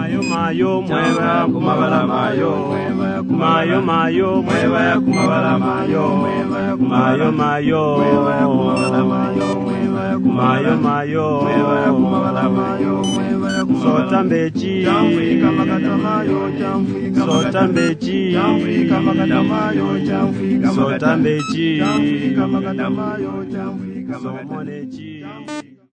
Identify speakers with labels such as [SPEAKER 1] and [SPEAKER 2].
[SPEAKER 1] mayo mweba kumabala mayo mayo mweba kumabala mayo mayo mweba kumabala mayo mweba kumabala mayo sotambechi jamfika makatamayo jamfika sotambechi jamfika makatamayo jamfika sotambechi jamfika makatamayo jamfika somonechi